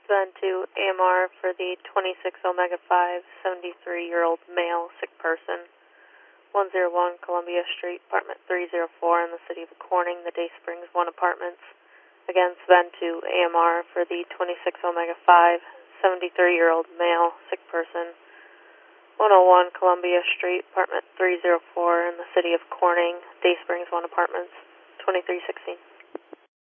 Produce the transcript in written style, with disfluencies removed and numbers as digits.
Sven to AMR for the 26 Omega 5, 73-year-old male, sick person, 101 Columbia Street, apartment 304 in the city of Corning, the Day Springs 1 apartments. Again, Sven to AMR for the 26 Omega 5, 73-year-old male, sick person, 101 Columbia Street, apartment 304 in the city of Corning, Day Springs 1 apartments, 2316.